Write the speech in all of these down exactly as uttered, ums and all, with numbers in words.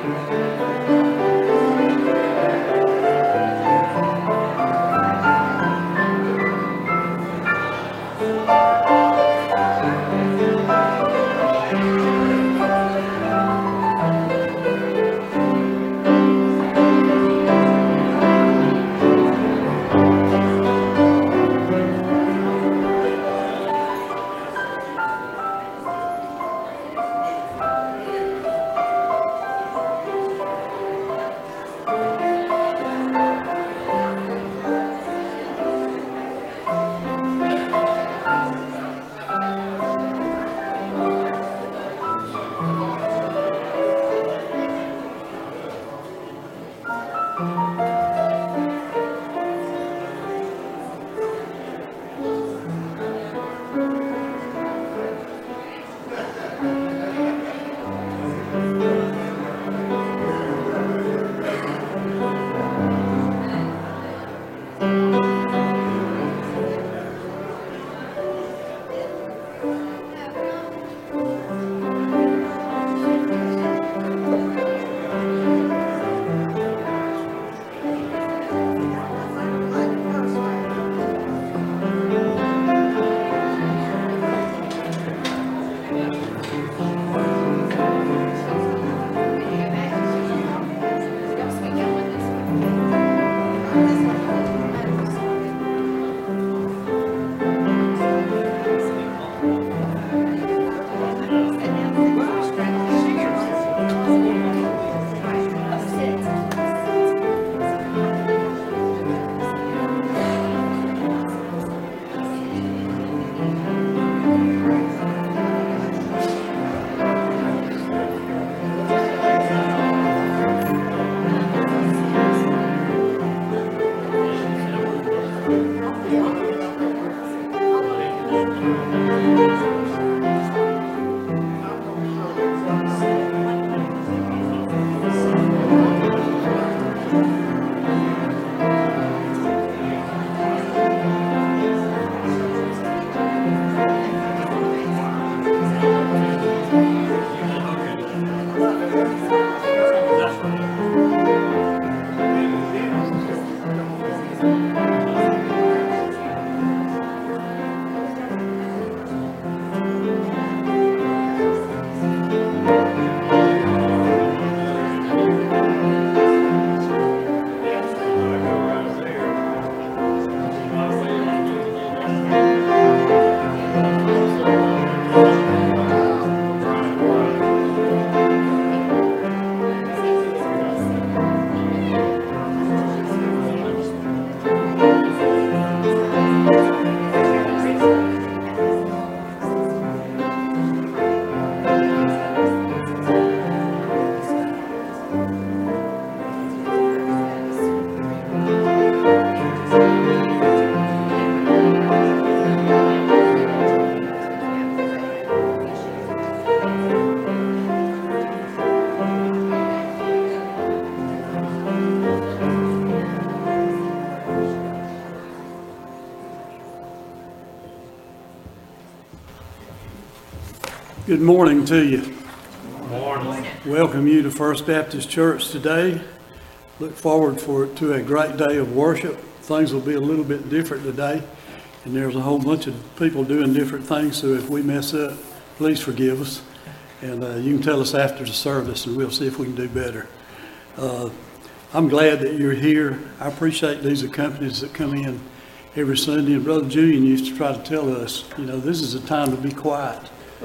Good morning to you. Good morning. Welcome you to First Baptist Church today. Look forward for to a great day of worship. Things will be a little bit different today, and there's a whole bunch of people doing different things, so if we mess up, please forgive us. And uh, you can tell us after the service, and we'll see if we can do better. Uh, I'm glad that you're here. I appreciate these companies that come in every Sunday, and Brother Julian used to try to tell us, you know, this is a time to be quiet.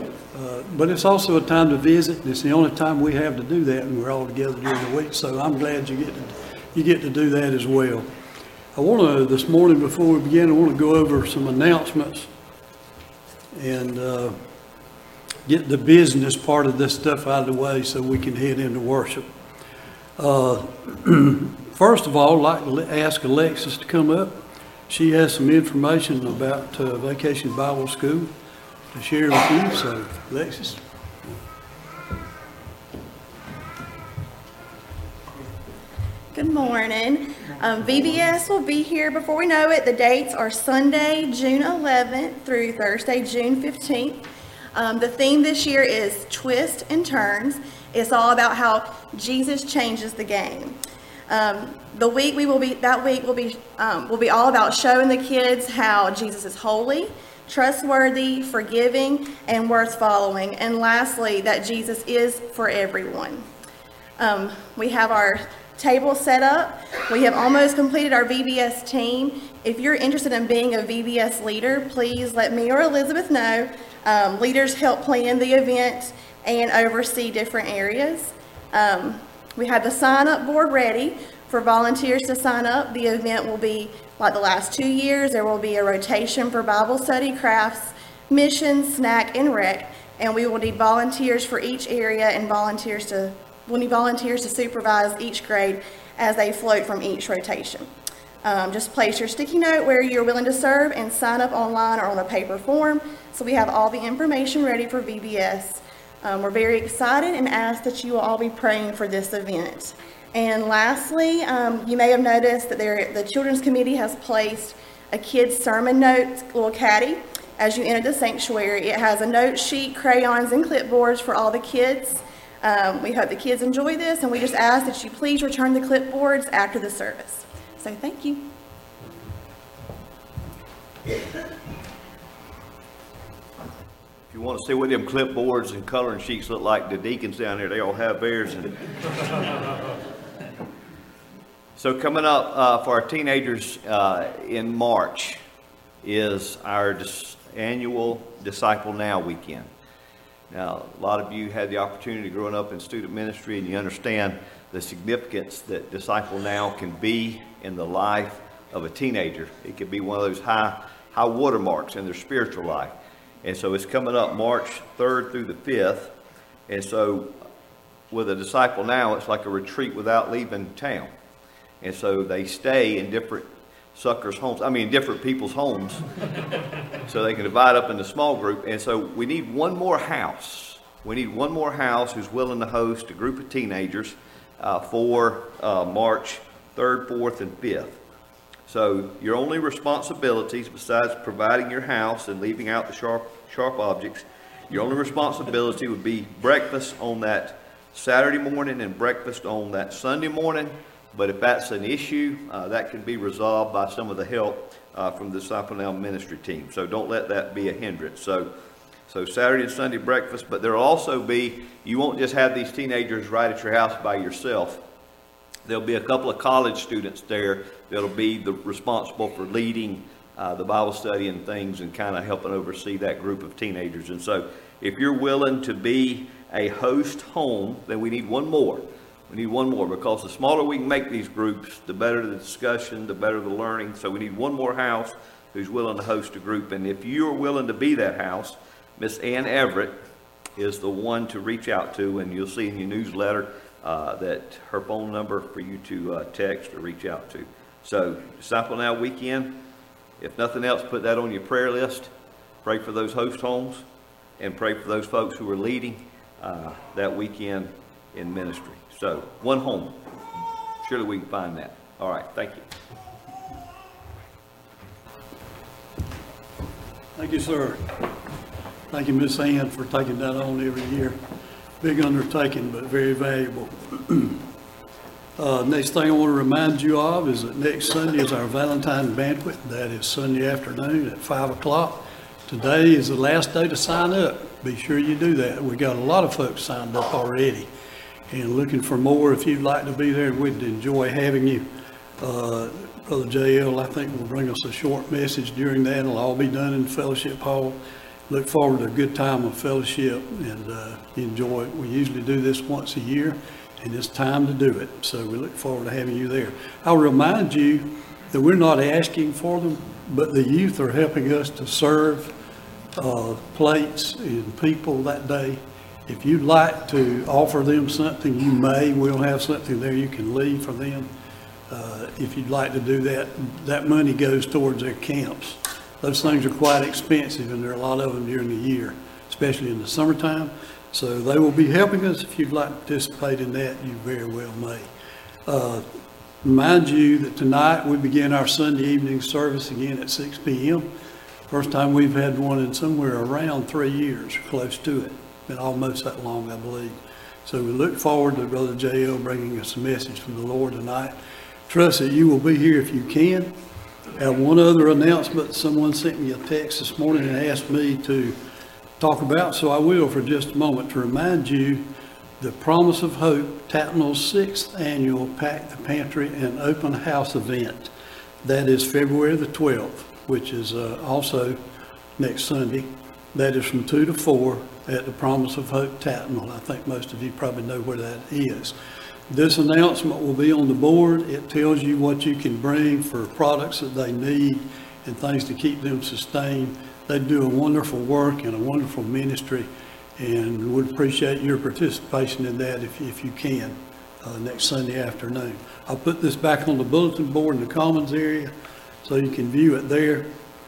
Uh, but it's also a time to visit. It's the only time we have to do that, and we're all together during the week. So I'm glad you get to you get to do that as well. I want to this morning before we begin, I want to go over some announcements and uh, get the business part of this stuff out of the way so we can head into worship. Uh, first of all, I'd like to ask Alexis to come up. She has some information about uh, Vacation Bible School to share with you. So, Alexis. Good morning. Um, V B S will be here before we know it. The dates are Sunday, June eleventh through Thursday, June fifteenth. Um, the theme this year is Twists and Turns, It's all about how Jesus changes the game. Um, the week we will be that week will be um, will be all about showing the kids how Jesus is holy, trustworthy, forgiving, and worth following. And lastly, that Jesus is for everyone. Um, we have our table set up. We have almost completed our V B S team. If you're interested in being a V B S leader, please let me or Elizabeth know. Um, leaders help plan the event and oversee different areas. Um, we have the sign-up board ready for volunteers to sign up. The event will be like the last two years. There will be a rotation for Bible study, crafts, missions, snack, and rec. And we will need volunteers for each area and volunteers to we'll need volunteers to supervise each grade as they float from each rotation. Um, just place your sticky note where you're willing to serve and sign up online or on a paper form. So we have all the information ready for V B S. Um, we're very excited and ask that you will all be praying for this event. And lastly, um, you may have noticed that there, the Children's Committee has placed a kid's sermon notes little caddy as you enter the sanctuary. It has a note sheet, crayons, and clipboards for all the kids. Um, we hope the kids enjoy this, and we just ask that you please return the clipboards after the service. So thank you. If you want to see what them clipboards and coloring sheets look like, the deacons down there, they all have theirs. And so coming up uh, for our teenagers uh, in March is our dis- annual Disciple Now weekend. Now, a lot of you had the opportunity growing up in student ministry, and you understand the significance that Disciple Now can be in the life of a teenager. It can be one of those high, high watermarks in their spiritual life. And so it's coming up March third through the fifth. And so with a Disciple Now, it's like a retreat without leaving town. And so they stay in different suckers' homes, I mean different people's homes, so they can divide up into small group. And so we need one more house. We need one more house who's willing to host a group of teenagers uh, for uh, March third, fourth, and fifth. So your only responsibilities, besides providing your house and leaving out the sharp, sharp objects, your only responsibility would be breakfast on that Saturday morning and breakfast on that Sunday morning. But if that's an issue, uh, that can be resolved by some of the help uh, from the Disciple Now ministry team. So don't let that be a hindrance. So, so Saturday and Sunday breakfast, but there will also be, you won't just have these teenagers right at your house by yourself. There'll be a couple of college students there that'll be the, responsible for leading uh, the Bible study and things and kind of helping oversee that group of teenagers. And so if you're willing to be a host home, then we need one more. We need one more, because the smaller we can make these groups, the better the discussion, the better the learning. So we need one more house who's willing to host a group. And if you're willing to be that house, Miss Ann Everett is the one to reach out to, and you'll see in your newsletter uh, that her phone number for you to uh, text or reach out to. So Disciple Now weekend, if nothing else, put that on your prayer list. Pray for those host homes and pray for those folks who are leading uh, that weekend in ministry. So, one home. Surely we can find that. All right, thank you. Thank you, sir. Thank you, Miss Ann, for taking that on every year. Big undertaking, but very valuable. uh, next thing I want to remind you of is that next Sunday is our Valentine banquet. That is Sunday afternoon at five o'clock. Today is the last day to sign up. Be sure you do that. We got a lot of folks signed up already. And looking for more. If you'd like to be there, we'd enjoy having you. Uh, Brother J L, I think, will bring us a short message during that. It'll all be done in Fellowship Hall. Look forward to a good time of fellowship and uh, enjoy it. We usually do this once a year, and it's time to do it. So we look forward to having you there. I'll remind you that we're not asking for them, but the youth are helping us to serve uh, plates and people that day. If you'd like to offer them something, you may. We'll have something there you can leave for them. Uh, if you'd like to do that, that money goes towards their camps. Those things are quite expensive, and there are a lot of them during the year, especially in the summertime. So they will be helping us. If you'd like to participate in that, you very well may. Uh, remind you that tonight we begin our Sunday evening service again at six p.m. First time we've had one in somewhere around three years, close to it. Been almost that long, I believe. So we look forward to Brother J L bringing us a message from the Lord tonight. Trust that you will be here if you can. I have one other announcement. Someone sent me a text this morning and asked me to talk about, so I will for just a moment, to remind you the Promise of Hope, Tatnall's sixth annual Pack the Pantry and Open House event. That is February the twelfth, which is uh, also next Sunday. That is from two to four at the Promise of Hope, Tatnall. I think most of you probably know where that is. This announcement will be on the board. It tells you what you can bring for products that they need and things to keep them sustained. They do a wonderful work and a wonderful ministry, and would appreciate your participation in that if, if you can, uh, next Sunday afternoon. I'll put this back on the bulletin board in the Commons area so you can view it there.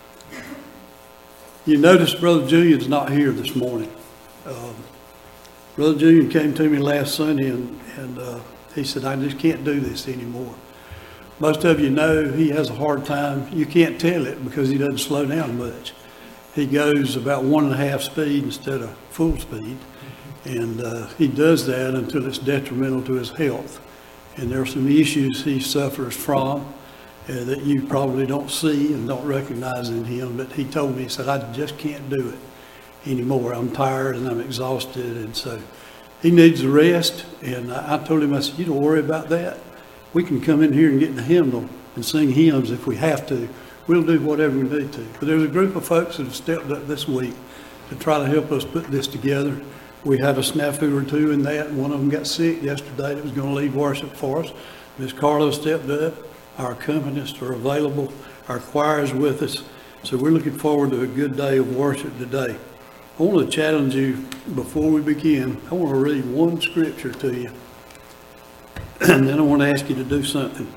You notice Brother Julian's not here this morning. Um, Brother Julian came to me last Sunday and, and uh, he said, I just can't do this anymore. Most of you know he has a hard time. You can't tell it because he doesn't slow down much. He goes about one and a half speed instead of full speed. And uh, he does that until it's detrimental to his health. And there are some issues he suffers from uh, that you probably don't see and don't recognize in him. But he told me, he said, I just can't do it anymore. I'm tired and I'm exhausted. And so he needs a rest. And I, I told him, I said, you don't worry about that. We can come in here and get in the hymnal and sing hymns if we have to. We'll do whatever we need to. But there's a group of folks that have stepped up this week to try to help us put this together. We had a snafu or two in that. One of them got sick yesterday that was going to lead worship for us. Miss Carla stepped up. Our accompanists are available. Our choir is with us. So we're looking forward to a good day of worship today. I want to challenge you before we begin. I want to read one scripture to you. And then I want to ask you to do something.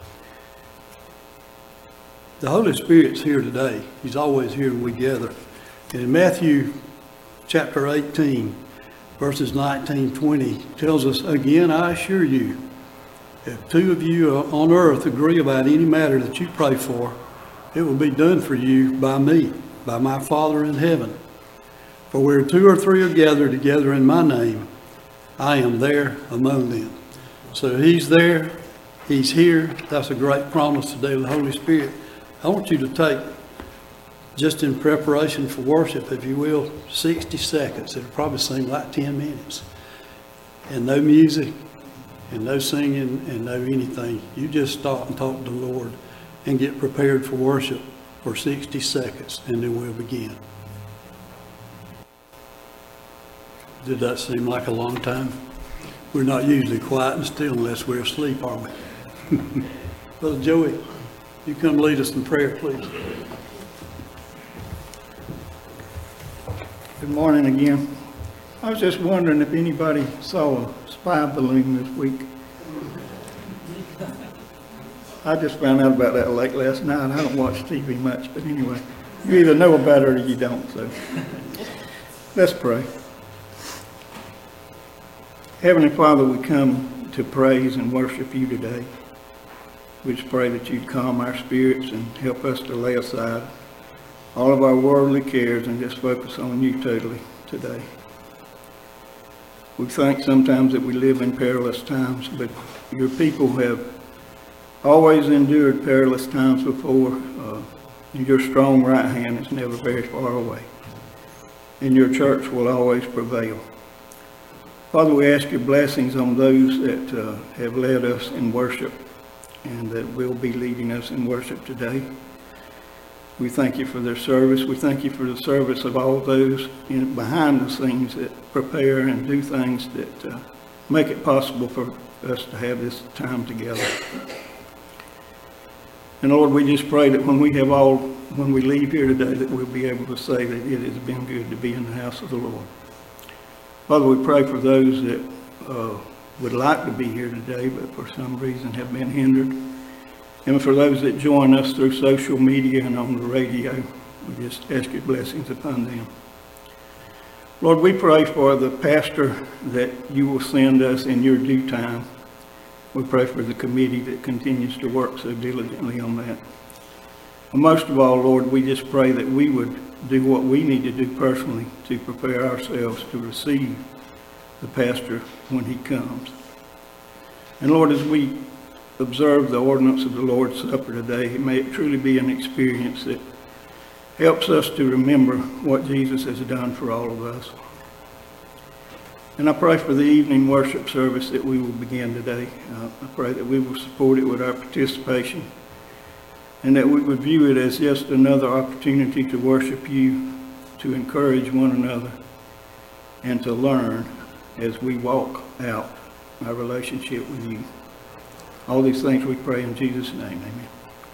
The Holy Spirit's here today. He's always here when we gather. And in Matthew chapter eighteen, verses nineteen, twenty, tells us, again, I assure you, if two of you on earth agree about any matter that you pray for, it will be done for you by me, by my Father in heaven. For where two or three are gathered together in my name, I am there among them. So he's there. He's here. That's a great promise today with the Holy Spirit. I want you to take, just in preparation for worship, if you will, sixty seconds. It'll probably seem like ten minutes. And no music, and no singing, and no anything. You just stop and talk to the Lord and get prepared for worship for sixty seconds, and then we'll begin. Did that seem like a long time? We're not usually quiet and still unless we're asleep, are we? Brother Joey, you come lead us in prayer, please. Good morning again. I was just wondering if anybody saw a spy balloon this week. I just found out about that late last night. I don't watch T V much, but anyway, you either know about it or you don't, so let's pray. Heavenly Father, we come to praise and worship you today. We just pray that you'd calm our spirits and help us to lay aside all of our worldly cares and just focus on you totally today. We think sometimes that we live in perilous times, but your people have always endured perilous times before. Uh, your strong right hand is never very far away, and your church will always prevail. Father, we ask your blessings on those that uh, have led us in worship and that will be leading us in worship today. We thank you for their service. We thank you for the service of all those in, behind the scenes that prepare and do things that uh, make it possible for us to have this time together. And Lord, we just pray that when we have all, when we leave here today, that we'll be able to say that it has been good to be in the house of the Lord. Father, we pray for those that uh, would like to be here today, but for some reason have been hindered. And for those that join us through social media and on the radio, we just ask your blessings upon them. Lord, we pray for the pastor that you will send us in your due time. We pray for the committee that continues to work so diligently on that. And most of all, Lord, we just pray that we would do what we need to do personally to prepare ourselves to receive the pastor when he comes. And Lord, as we observe the ordinance of the Lord's Supper today, may it truly be an experience that helps us to remember what Jesus has done for all of us. And I pray for the evening worship service that we will begin today. Uh, I pray that we will support it with our participation, and that we would view it as just another opportunity to worship you, to encourage one another, and to learn as we walk out our relationship with you. All these things we pray in Jesus' name, amen.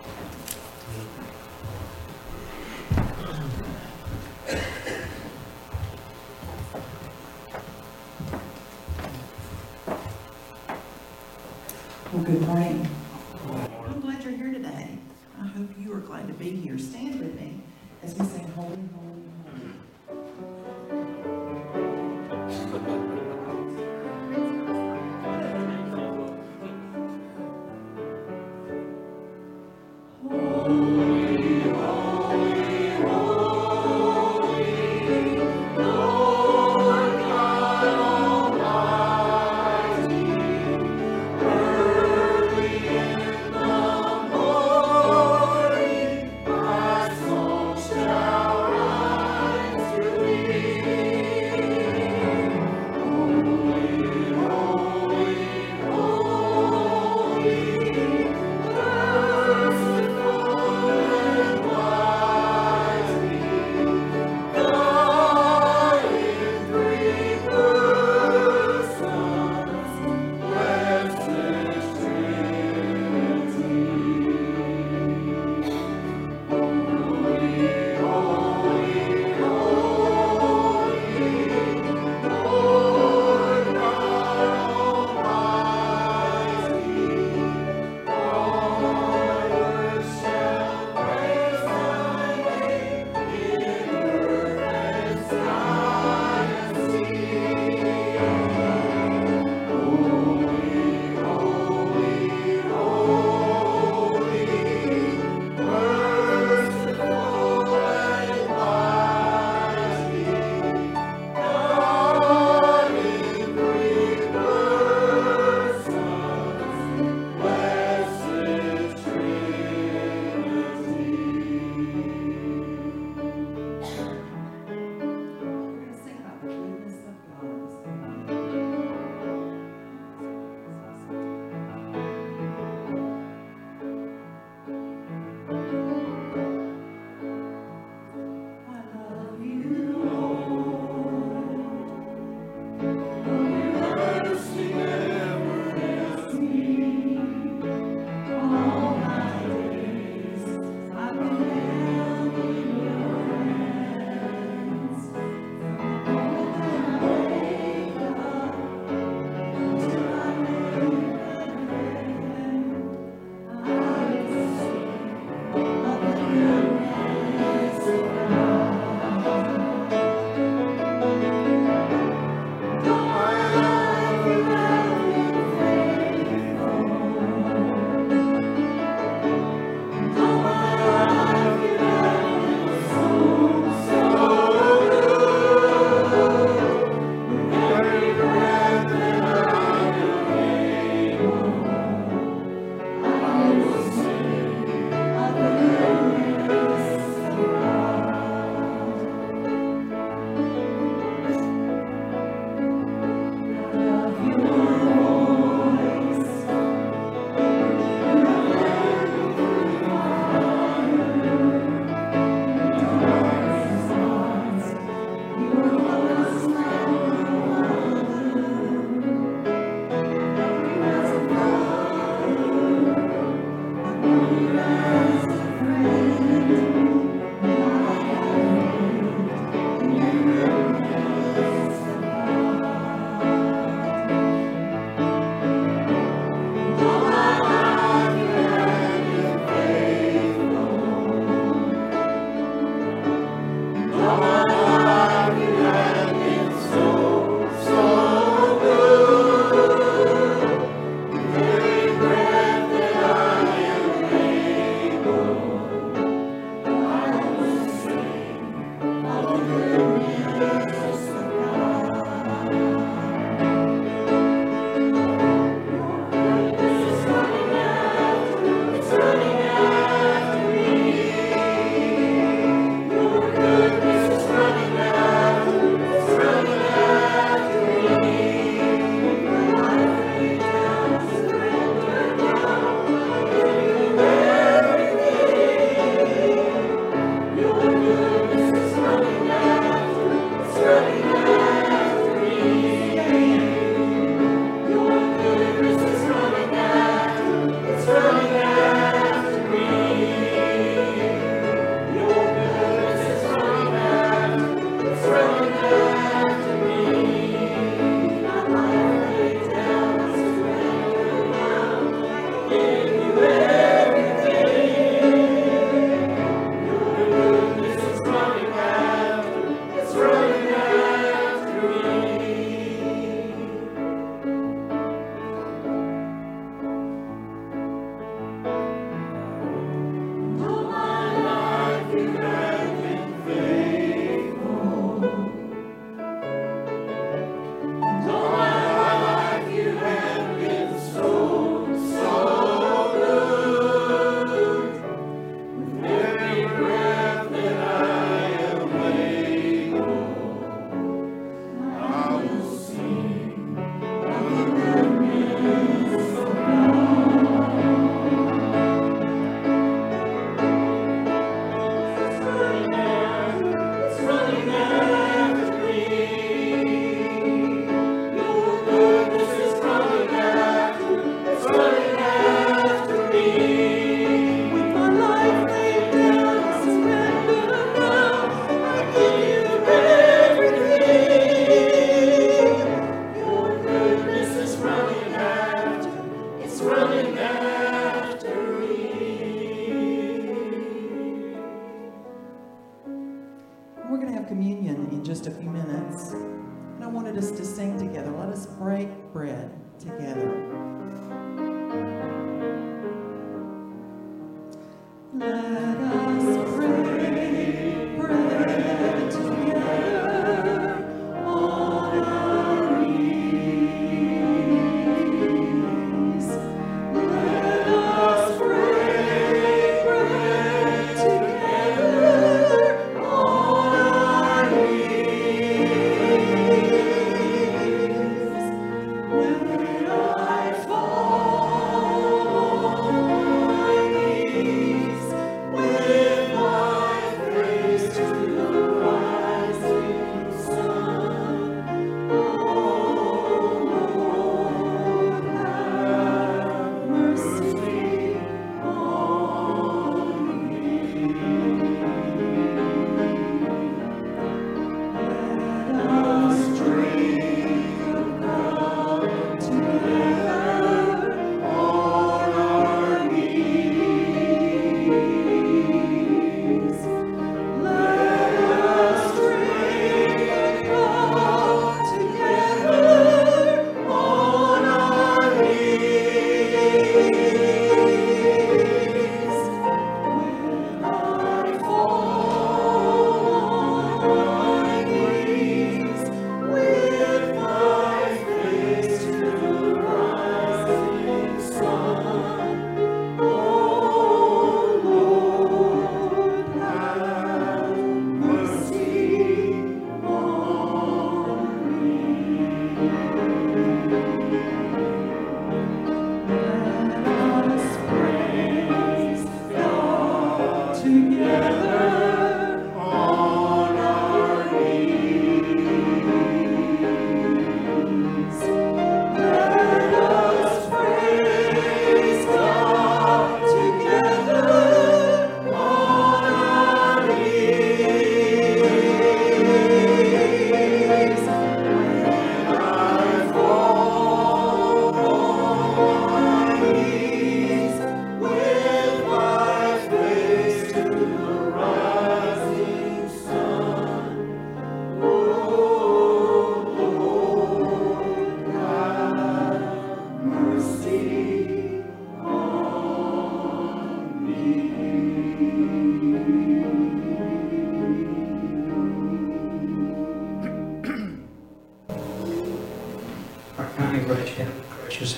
Well, good morning. I'm glad you're here today. I hope you are glad to be here. Stand with me as we sing Holy, Holy, Shall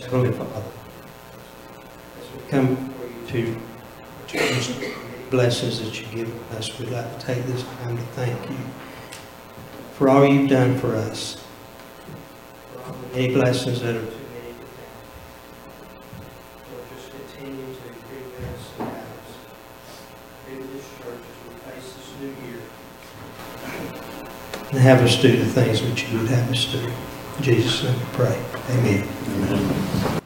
Heavenly Father, as we come before you to change the blessings that you've given us, we'd like to take this time to thank you for all you've done for us, for all the many blessings that are too many to count. Lord, just continue to be with us and guide us. Be with this church as we face this new year. And have us do the things that you would have us do. In Jesus' name we pray. Amen. Amen.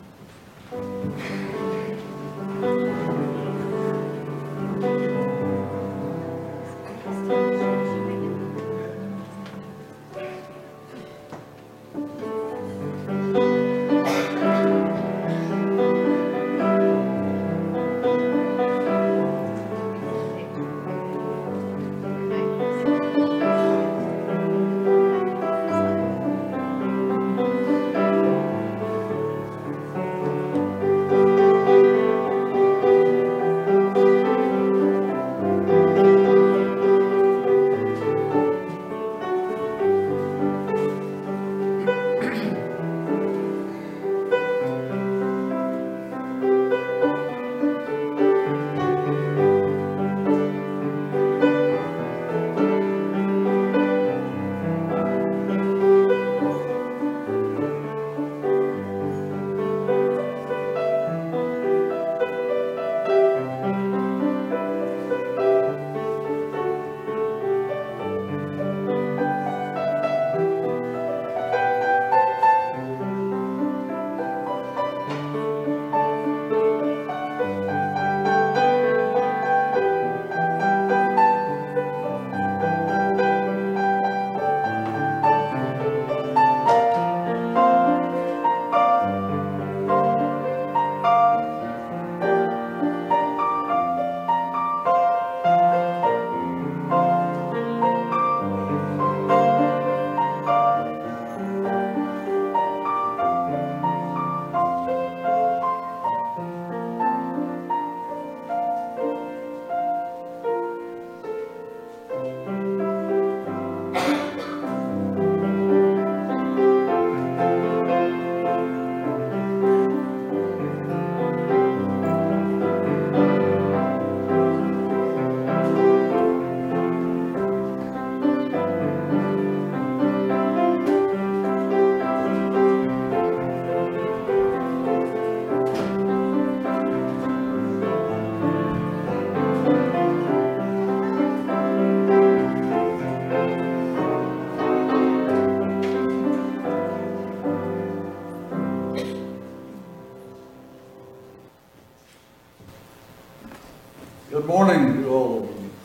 Good morning to all of you.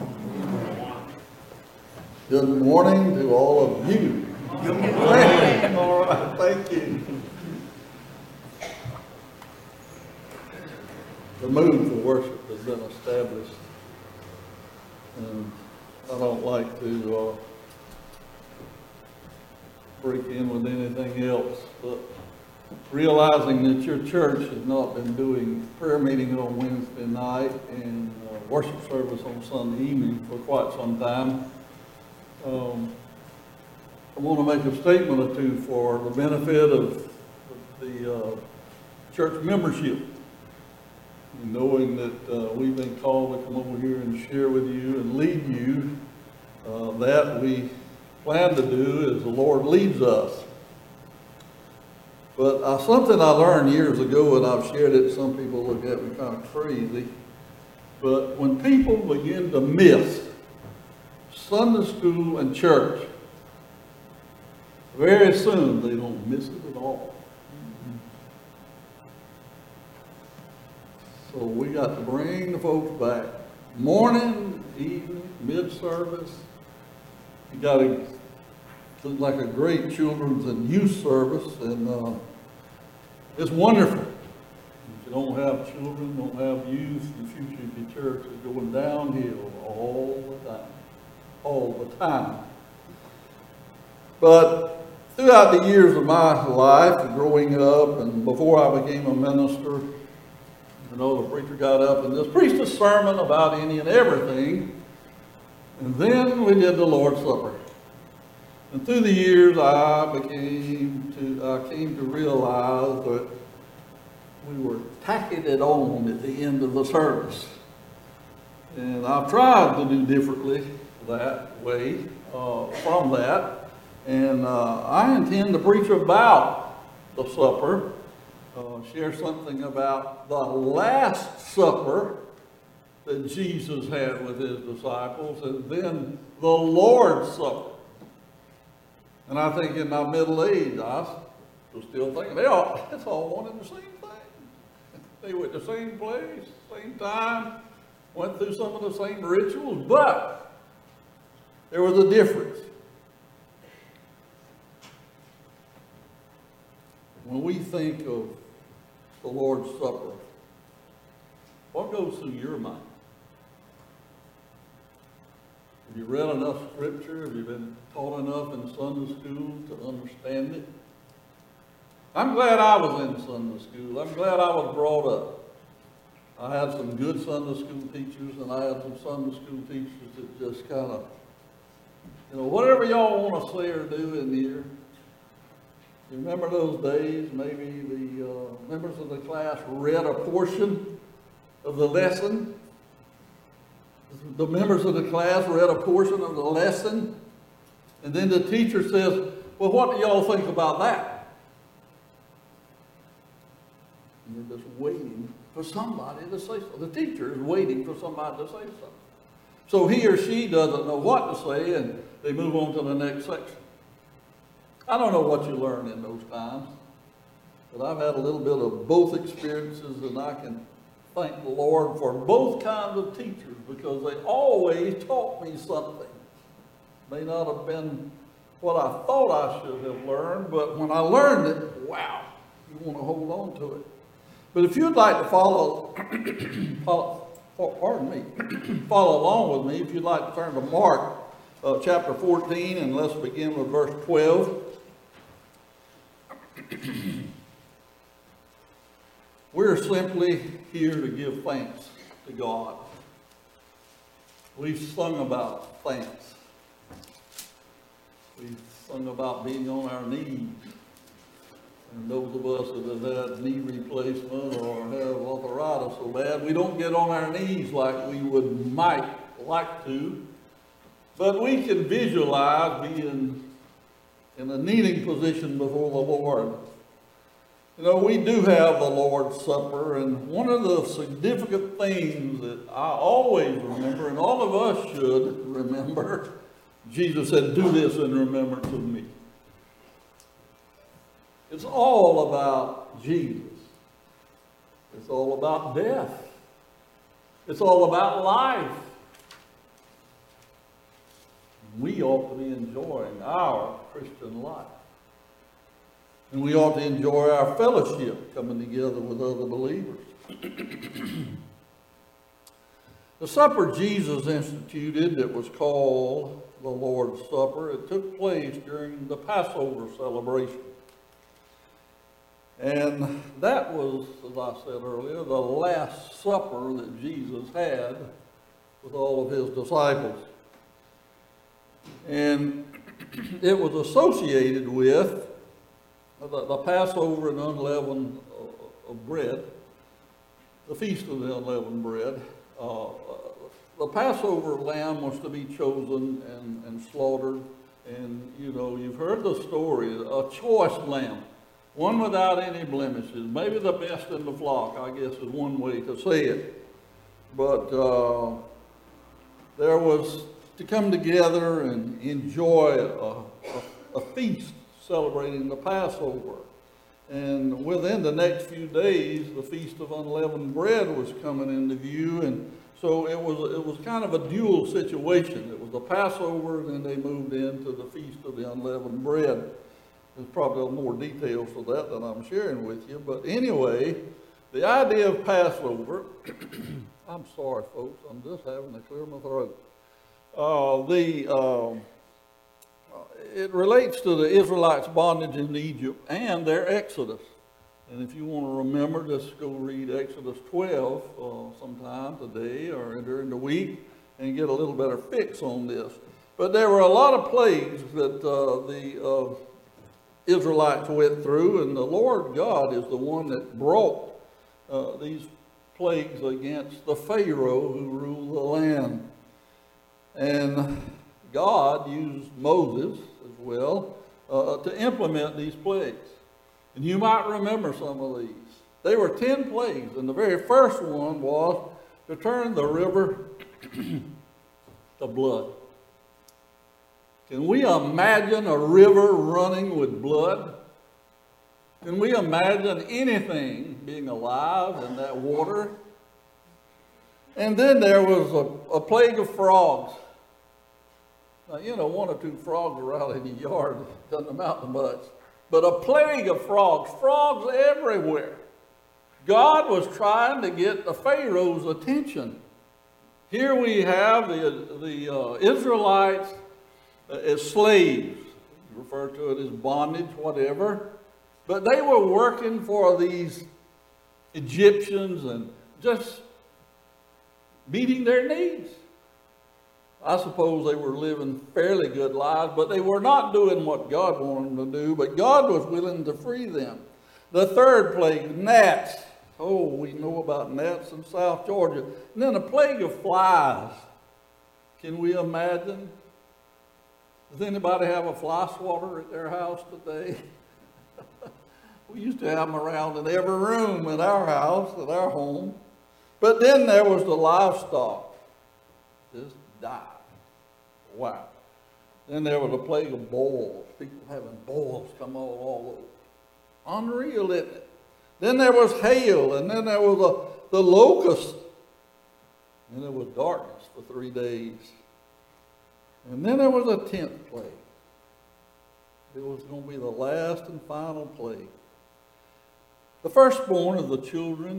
Good morning to all of you. Good morning. All right, thank you. The mood for worship has been established, and I don't like to uh, break in with anything else, but realizing that your church has not been doing prayer meeting on Wednesday night and uh, worship service on Sunday evening for quite some time, um, I want to make a statement or two for the benefit of the uh, church membership. Knowing that uh, we've been called to come over here and share with you and lead you, uh, that we plan to do as the Lord leads us. But uh, something I learned years ago, and I've shared it, some people look at me kind of crazy, but when people begin to miss Sunday school and church, very soon they don't miss it at all. So we got to bring the folks back. Morning, evening, mid-service. You got to look like a great children's and youth service, and uh, it's wonderful. If you don't have children, don't have youth, the future of your church is going downhill all the time. All the time. But throughout the years of my life, growing up, and before I became a minister, you know, the preacher got up and just preached a sermon about any and everything. And then we did the Lord's Supper. And through the years, I became to, I came to realize that we were tacking it on at the end of the service. And I've tried to do differently that way, uh, from that. And uh, I intend to preach about the supper, uh, share something about the Last Supper that Jesus had with his disciples, and then the Lord's Supper. And I think in my middle age, I was still thinking, they all, it's all one and the same thing. They were at the same place, same time, went through some of the same rituals, but there was a difference. When we think of the Lord's Supper, what goes through your mind? Have you read enough scripture? Have you been taught enough in Sunday school to understand it? I'm glad I was in Sunday school. I'm glad I was brought up. I had some good Sunday school teachers, and I had some Sunday school teachers that just kind of, you know, whatever y'all want to say or do in here. You remember those days? Maybe the uh, members of the class read a portion of the lesson. The members of the class read a portion of the lesson, and then the teacher says, well, what do y'all think about that? And you're just waiting for somebody to say something. The teacher is waiting for somebody to say something. So he or she doesn't know what to say, and they move on to the next section. I don't know what you learn in those times, but I've had a little bit of both experiences, and I can thank the Lord for both kinds of teachers, because they always taught me something. May not have been what I thought I should have learned, but when I learned it, wow, you want to hold on to it. But if you'd like to follow, follow pardon me, follow along with me, if you'd like to turn to Mark uh, chapter fourteen, and let's begin with verse twelve. We're simply here to give thanks to God. We've sung about thanks. We've sung about being on our knees. And those of us that have had knee replacement or have arthritis so bad, we don't get on our knees like we would might like to. But we can visualize being in a kneeling position before the Lord. You know, we do have the Lord's Supper, and one of the significant things that I always remember, and all of us should remember, Jesus said, do this in remembrance of me. It's all about Jesus. It's all about death. It's all about life. We ought to be enjoying our Christian life. And we ought to enjoy our fellowship coming together with other believers. The supper Jesus instituted that was called the Lord's Supper, it took place during the Passover celebration. And that was, as I said earlier, the Last Supper that Jesus had with all of his disciples. And it was associated with the, the Passover and unleavened uh, bread, the Feast of the Unleavened Bread. Uh, the Passover lamb was to be chosen and, and slaughtered. And, you know, you've heard the story, a choice lamb, one without any blemishes, maybe the best in the flock, I guess is one way to say it. But uh, there was to come together and enjoy a, a, a feast celebrating the Passover. And within the next few days, the Feast of Unleavened Bread was coming into view. And so it was, it was kind of a dual situation. It was the Passover, and then they moved into the Feast of the Unleavened Bread. There's probably a little more details to that than I'm sharing with you. But anyway, the idea of Passover, I'm sorry, folks, I'm just having to clear my throat. Uh, the, uh, it relates to the Israelites' bondage in Egypt and their exodus. And if you want to remember, just go read Exodus twelve uh, sometime today or during the week and get a little better fix on this. But there were a lot of plagues that uh, the uh, Israelites went through, and the Lord God is the one that brought uh, these plagues against the Pharaoh who ruled the land. And God used Moses as well uh, to implement these plagues. And you might remember some of these. They were ten plagues, and the very first one was to turn the river to blood. Can we imagine a river running with blood? Can we imagine anything being alive in that water? And then there was a, a plague of frogs. Now, you know, one or two frogs around in the yard doesn't amount to much. But a plague of frogs, frogs everywhere. God was trying to get the Pharaoh's attention. Here we have the, the uh, Israelites uh, as slaves. You refer to it as bondage, whatever. But they were working for these Egyptians and just meeting their needs. I suppose they were living fairly good lives, but they were not doing what God wanted them to do, but God was willing to free them. The third plague, gnats. Oh, we know about gnats in South Georgia. And then a plague of flies. Can we imagine? Does anybody have a fly swatter at their house today? We used to have them around in every room in our house, at our home. But then there was the livestock. Just died. Wow. Then there was a plague of boils. People having boils come all, all over. Unreal, isn't it? Then there was hail, and then there was a, the locust. And there was darkness for three days. And then there was a tenth plague. It was going to be the last and final plague. The firstborn of the children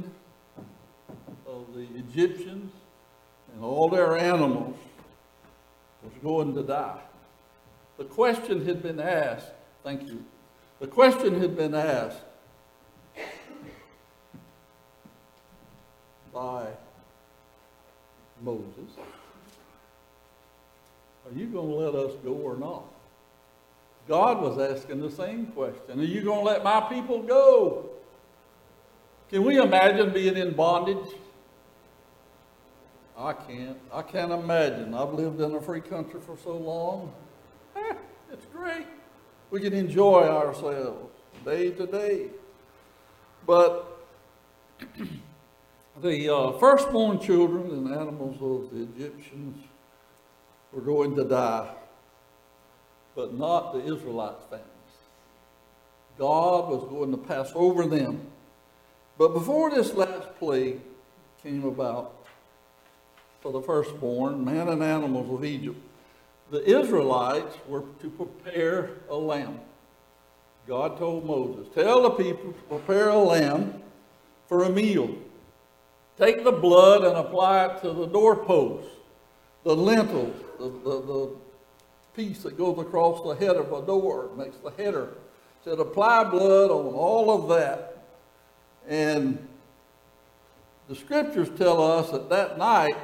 of the Egyptians and all their animals was going to die. The question had been asked, thank you, the question had been asked by Moses, are you going to let us go or not? God was asking the same question. Are you going to let my people go? Can we imagine being in bondage? I can't. I can't imagine. I've lived in a free country for so long. Eh, it's great. We can enjoy ourselves day to day. But the uh, firstborn children and animals of the Egyptians were going to die, but not the Israelite families. God was going to pass over them. But before this last plague came about for the firstborn, man and animals of Egypt, the Israelites were to prepare a lamb. God told Moses, tell the people to prepare a lamb for a meal. Take the blood and apply it to the doorpost, the lintel, the, the, the piece that goes across the head of a door, makes the header. Said apply blood on all of that. And the scriptures tell us that that night,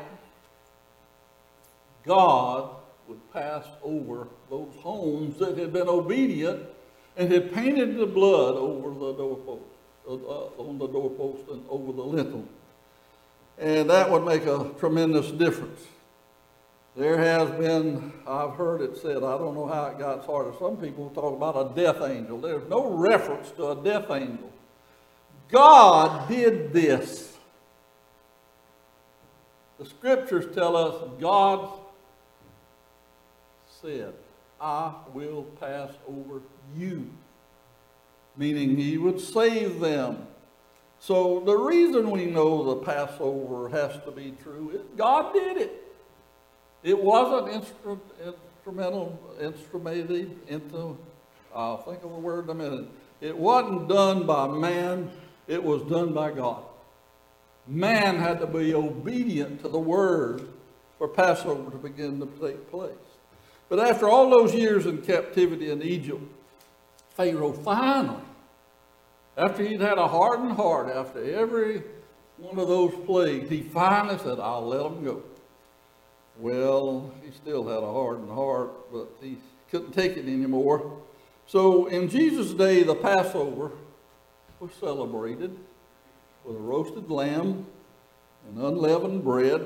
God would pass over those homes that had been obedient and had painted the blood over the doorpost, uh, on the doorpost and over the lintel. And that would make a tremendous difference. There has been, I've heard it said, I don't know how it got started. Some people talk about a death angel. There's no reference to a death angel. God did this. The scriptures tell us God said, I will pass over you. Meaning he would save them. So the reason we know the Passover has to be true is God did it. It wasn't instru instrumental, instrumented into, I'll think of a word in a minute. It wasn't done by man. It was done by God. Man had to be obedient to the word for Passover to begin to take place. But after all those years in captivity in Egypt, Pharaoh finally, after he'd had a hardened heart, after every one of those plagues, he finally said, I'll let them go. Well, he still had a hardened heart, but he couldn't take it anymore. So in Jesus' day, the Passover was celebrated. with a roasted lamb and unleavened bread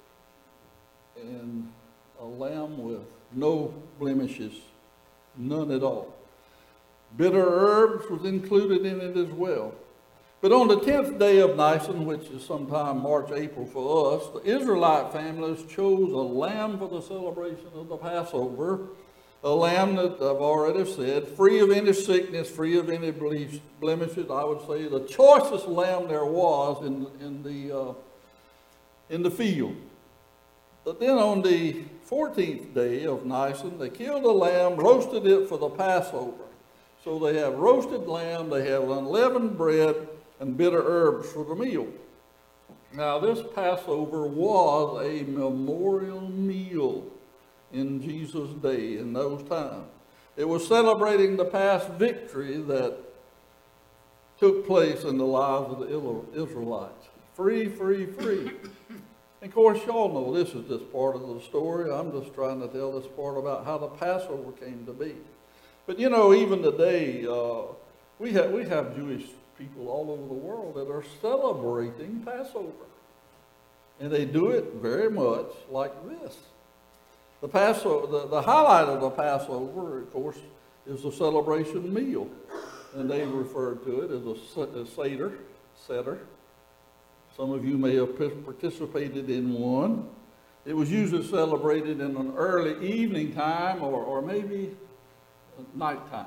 and a lamb with no blemishes, none at all. Bitter herbs was included in it as well. But on the tenth day of Nisan, which is sometime March, April for us, the Israelite families chose a lamb for the celebration of the Passover, a lamb that I've already said, free of any sickness, free of any blemishes. I would say the choicest lamb there was in, in, the, uh, in the field. But then on the fourteenth day of Nisan, they killed a lamb, roasted it for the Passover. So they have roasted lamb, they have unleavened bread, and bitter herbs for the meal. Now this Passover was a memorial meal in Jesus' day, in those times. It was celebrating the past victory that took place in the lives of the Israelites. Free, free, free. And of course, y'all know this is just part of the story. I'm just trying to tell this part about how the Passover came to be. But you know, even today, uh, we have we have Jewish people all over the world that are celebrating Passover. And they do it very much like this. The Passover, the, the highlight of the Passover, of course, is the celebration meal. And they refer to it as a, a Seder, Seder. Some of you may have participated in one. It was usually celebrated in an early evening time or, or maybe nighttime.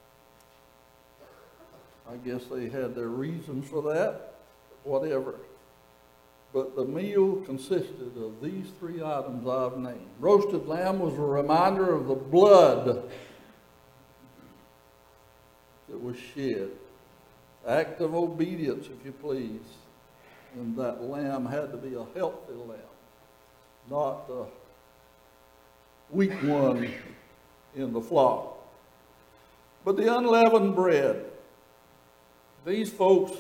I guess they had their reasons for that, whatever. But the meal consisted of these three items I've named. Roasted lamb was a reminder of the blood that was shed. Act of obedience, if you please. And that lamb had to be a healthy lamb, not the weak one in the flock. But the unleavened bread, these folks,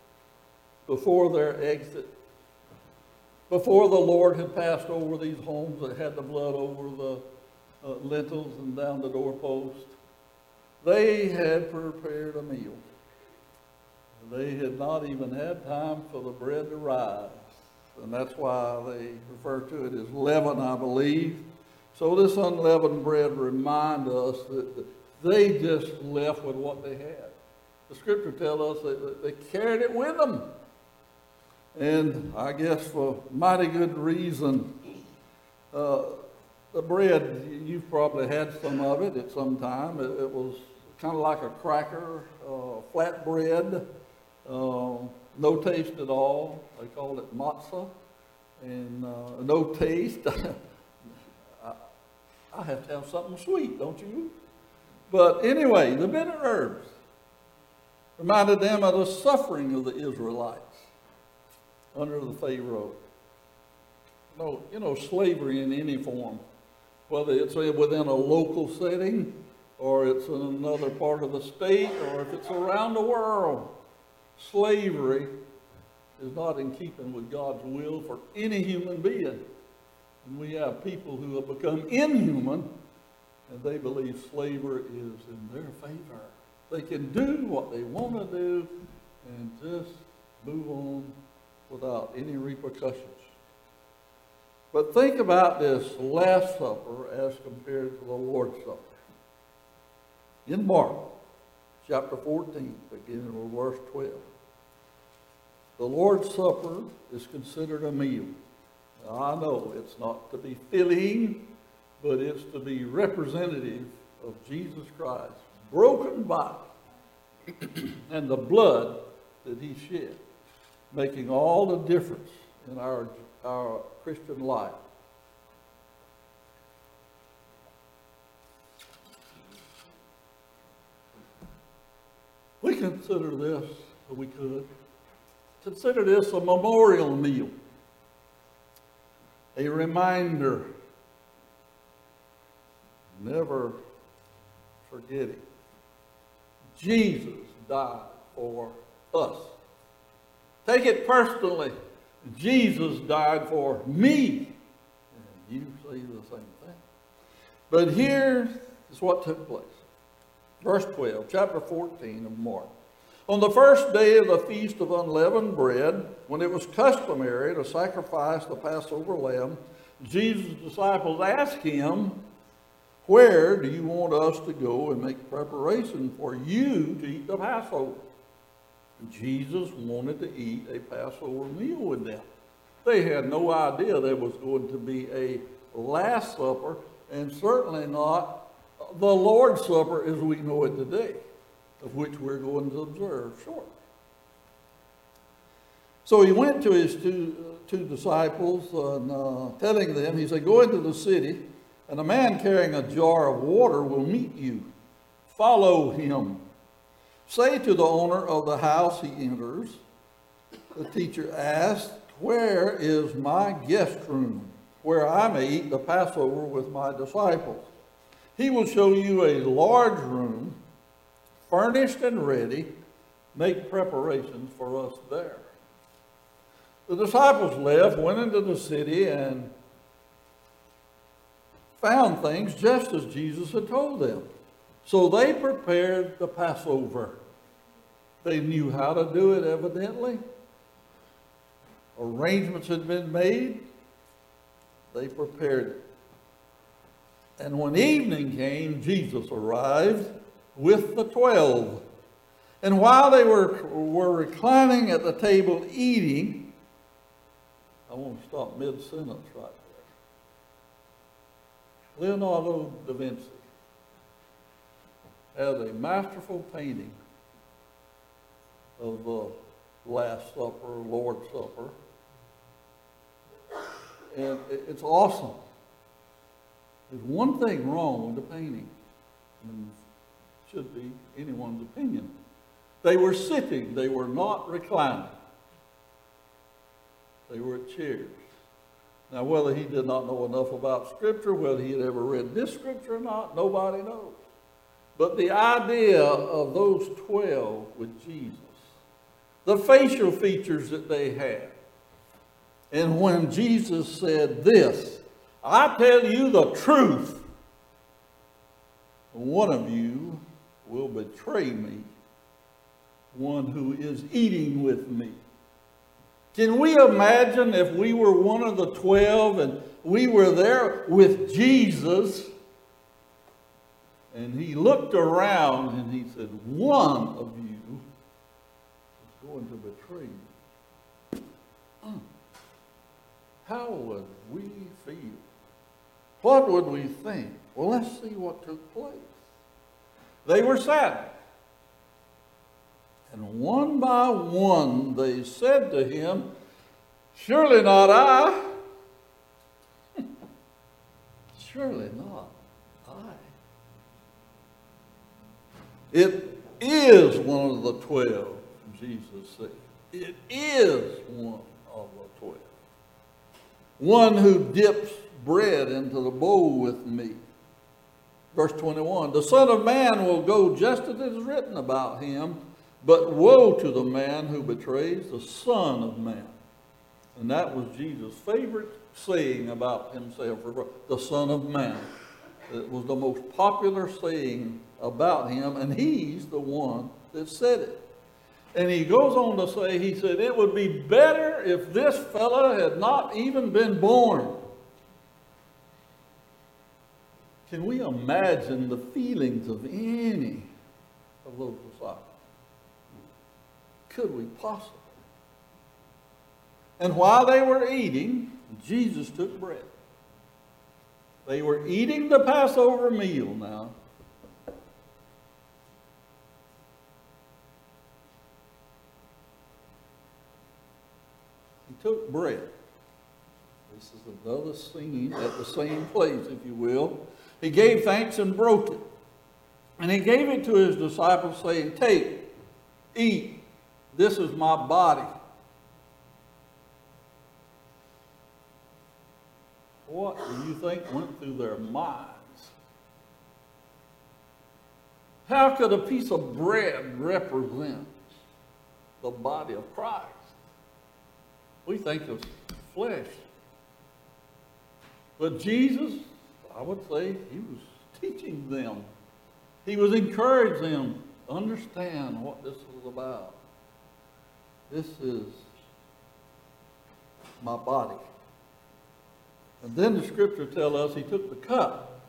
before their exit, before the Lord had passed over these homes that had the blood over the uh, lintels and down the doorpost, they had prepared a meal. They had not even had time for the bread to rise. And that's why they refer to it as leaven, I believe. So this unleavened bread reminds us that they just left with what they had. The scripture tells us that they carried it with them. And I guess for mighty good reason. Uh, the bread, you've probably had some of it at some time. It, it was kind of like a cracker, uh, flat bread. Uh, no taste at all. They called it matzah, and uh, no taste. I, I have to have something sweet, don't you? But anyway, the bitter herbs reminded them of the suffering of the Israelites under the Pharaoh. No, you know, slavery in any form, whether it's within a local setting, or it's in another part of the state, or if it's around the world. Slavery is not in keeping with God's will for any human being. And we have people who have become inhuman, and they believe slavery is in their favor. They can do what they want to do and just move on without any repercussions. But think about this Last Supper as compared to the Lord's Supper. In Mark chapter fourteen, beginning with verse twelve. The Lord's Supper is considered a meal. Now, I know it's not to be filling, but it's to be representative of Jesus Christ's broken body and the blood that he shed, making all the difference in our, our Christian life. We consider this, or we could, consider this a memorial meal, a reminder, never forgetting. Jesus died for us. Take it personally. Jesus died for me. And you say the same thing. But here is what took place. Verse twelve, chapter fourteen of Mark. On the first day of the Feast of Unleavened Bread, when it was customary to sacrifice the Passover lamb, Jesus' disciples asked him, "Where do you want us to go and make preparation for you to eat the Passover?" Jesus wanted to eat a Passover meal with them. They had no idea there was going to be a Last Supper, and certainly not the Lord's Supper as we know it today, of which we're going to observe shortly. So he went to his two, uh, two disciples and uh, telling them, he said, "Go into the city, and a man carrying a jar of water will meet you. Follow him. Say to the owner of the house he enters," the teacher asked, "Where is my guest room, where I may eat the Passover with my disciples? He will show you a large room, furnished and ready. Make preparations for us there." The disciples left, went into the city, and found things just as Jesus had told them. So they prepared the Passover. They knew how to do it, evidently. Arrangements had been made. They prepared it. And when evening came, Jesus arrived with the twelve. And while they were, were reclining at the table eating, I want to stop mid-sentence right there. Leonardo da Vinci has a masterful painting of the Last Supper, Lord's Supper. And it's awesome. There's one thing wrong with the painting, and it should be anyone's opinion. They were sitting, they were not reclining. They were at chairs. Now, whether he did not know enough about Scripture, whether he had ever read this Scripture or not, nobody knows. But the idea of those twelve with Jesus, the facial features that they had, and when Jesus said this, "I tell you the truth, one of you will betray me, one who is eating with me." Can we imagine if we were one of the twelve and we were there with Jesus and he looked around and he said, "One of you is going to betray me"? Mm. How would we feel? What would we think? Well, let's see what took place. They were sad. And one by one they said to him, "Surely not I." Surely not I. It is one of the twelve, Jesus said. It is one of the twelve. One who dips bread into the bowl with me. Verse twenty-one, "The Son of Man will go just as it is written about him, but woe to the man who betrays the Son of Man." And that was Jesus' favorite saying about himself, the Son of Man. It was the most popular saying about him, and he's the one that said it. And he goes on to say, he said, "It would be better if this fella had not even been born." Can we imagine the feelings of any of those disciples? Could we possibly? And while they were eating, Jesus took bread. They were eating the Passover meal now. He took bread. This is another scene at the same place, if you will. He gave thanks and broke it. And he gave it to his disciples, saying, "Take, eat. This is my body." What do you think went through their minds? How could a piece of bread represent the body of Christ? We think of flesh. But Jesus, I would say, he was teaching them. He was encouraging them. understand what this is about. This is my body. And then the scripture tells us he took the cup.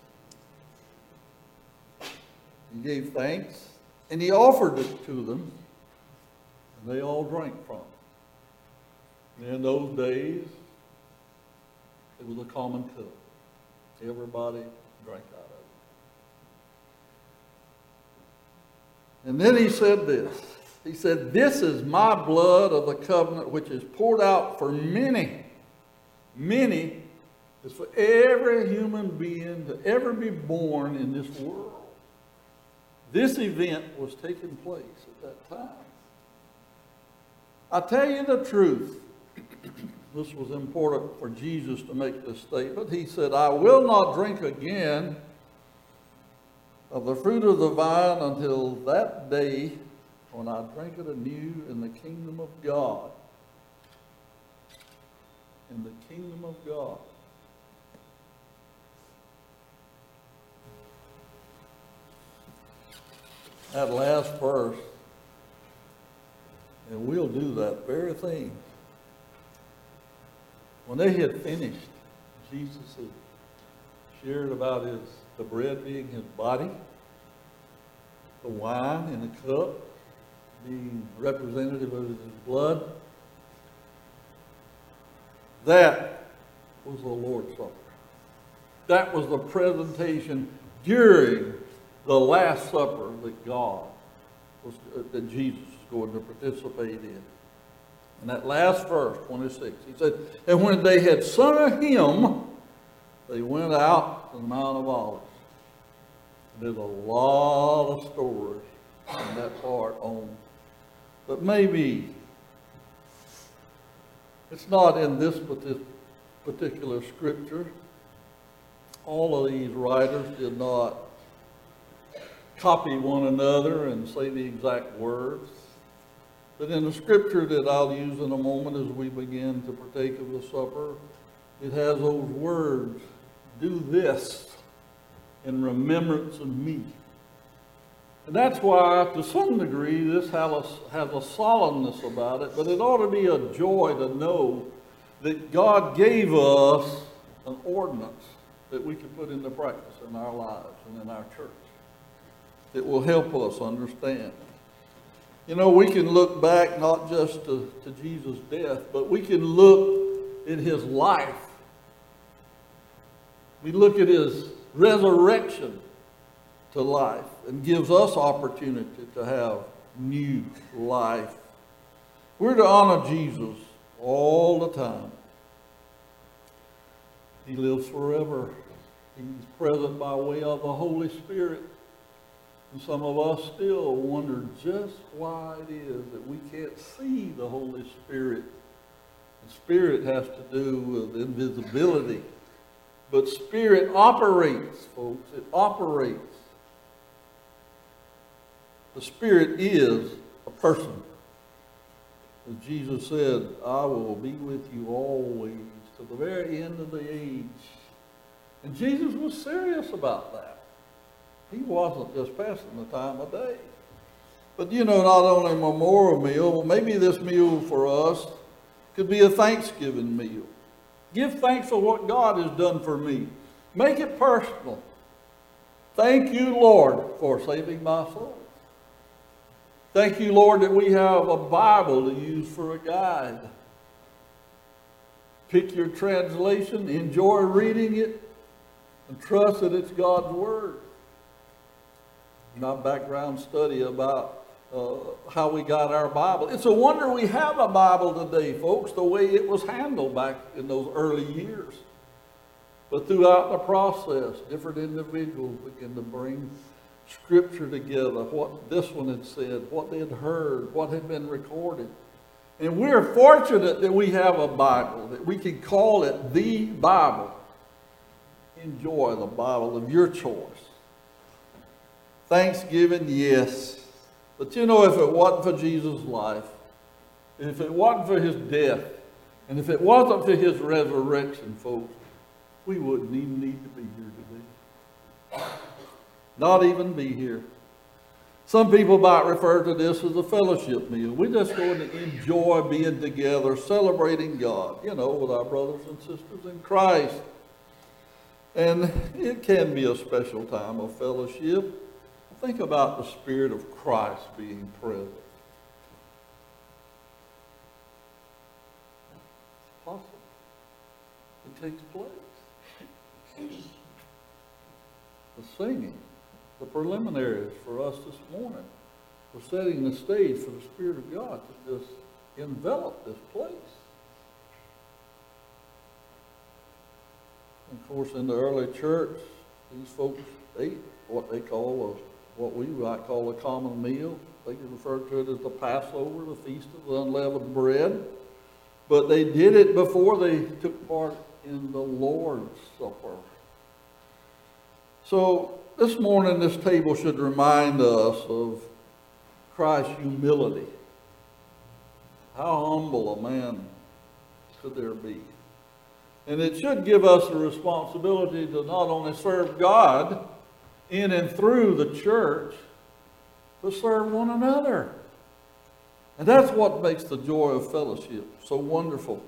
He gave thanks, and he offered it to them, and they all drank from it. And in those days, it was a common cup. Everybody drank out of it. And then he said this. He said, "This is my blood of the covenant, which is poured out for many." Many is for every human being to ever be born in this world. This event was taking place at that time. I tell you the truth. This was important for Jesus to make this statement. He said, "I will not drink again of the fruit of the vine until that day when I drink it anew in the kingdom of God." In the kingdom of God. That last verse, and we'll do that very thing. When they had finished, Jesus had shared about his, the bread being his body, the wine in the cup being representative of his blood. That was the Lord's Supper. That was the presentation during the Last Supper that God was, that Jesus was going to participate in. And that last verse, twenty-six, he said, "And when they had sung a hymn, they went out to the Mount of Olives." There's a lot of stories in that part on, but maybe it's not in this particular scripture. All of these writers did not copy one another and say the exact words. But in the scripture that I'll use in a moment as we begin to partake of the supper, it has those words, "Do this in remembrance of me." And that's why, to some degree, this has a, has a solemnness about it, but it ought to be a joy to know that God gave us an ordinance that we can put into practice in our lives and in our church. It will help us understand. You know, we can look back not just to, to Jesus' death, but we can look at his life. We look at his resurrection to life and gives us opportunity to have new life. We're to honor Jesus all the time. He lives forever. He's present by way of the Holy Spirit. And some of us still wonder just why it is that we can't see the Holy Spirit. The Spirit has to do with invisibility. But Spirit operates, folks. It operates. The Spirit is a person. As Jesus said, "I will be with you always to the very end of the age." And Jesus was serious about that. He wasn't just passing the time of day. But you know, not only a memorial meal, maybe this meal for us could be a Thanksgiving meal. Give thanks for what God has done for me. Make it personal. Thank you, Lord, for saving my soul. Thank you, Lord, that we have a Bible to use for a guide. Pick your translation, enjoy reading it, and trust that it's God's Word. My background study about uh, how we got our Bible. It's a wonder we have a Bible today, folks, the way it was handled back in those early years. But throughout the process, different individuals began to bring Scripture together, what this one had said, what they had heard, what had been recorded. And we're fortunate that we have a Bible, that we can call it the Bible. Enjoy the Bible of your choice. Thanksgiving, yes. But you know, if it wasn't for Jesus' life, if it wasn't for his death, and if it wasn't for his resurrection, folks, we wouldn't even need to be here today. Not even be here. Some people might refer to this as a fellowship meal. We're just going to enjoy being together, celebrating God, you know, with our brothers and sisters in Christ. And it can be a special time of fellowship. Think about the Spirit of Christ being present. It's possible. It takes place. The singing, the preliminaries for us this morning, we're setting the stage for the Spirit of God to just envelop this place. And of course, in the early church, these folks ate what they call a, what we might call a common meal. They referred to it as the Passover, the Feast of the Unleavened Bread. But they did it before they took part in the Lord's Supper. So this morning, this table should remind us of Christ's humility. How humble a man could there be? And it should give us a responsibility to not only serve God in and through the church, but serve one another. And that's what makes the joy of fellowship so wonderful.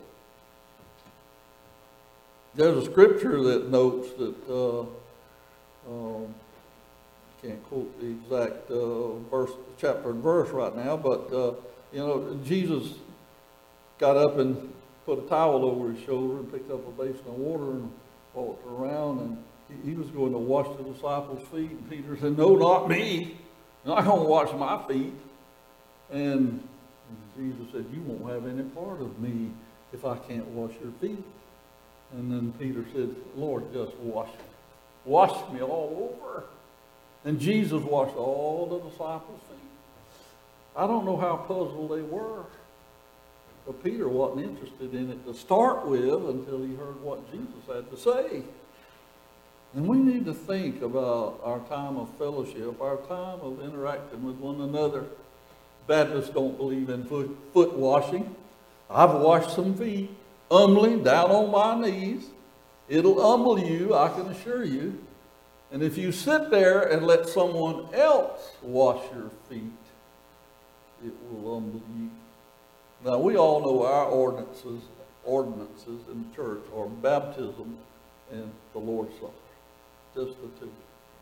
There's a scripture that notes that, uh, um, can't quote the exact uh, verse, chapter and verse right now, but uh, you know, Jesus got up and put a towel over his shoulder and picked up a basin of water and walked around, and he, he was going to wash the disciples' feet. And Peter said, "No, not me. I'm not going to wash my feet." And Jesus said, "You won't have any part of me if I can't wash your feet." And then Peter said, "Lord, just wash me. Wash me all over." And Jesus washed all the disciples' feet. I don't know how puzzled they were. But Peter wasn't interested in it to start with until he heard what Jesus had to say. And we need to think about our time of fellowship, our time of interacting with one another. Baptists don't believe in foot, foot washing. I've washed some feet, humbly, down on my knees. It'll humble you, I can assure you. And if you sit there and let someone else wash your feet, it will humble you. Now, we all know our ordinances, ordinances in the church are baptism and the Lord's Supper. Just the two.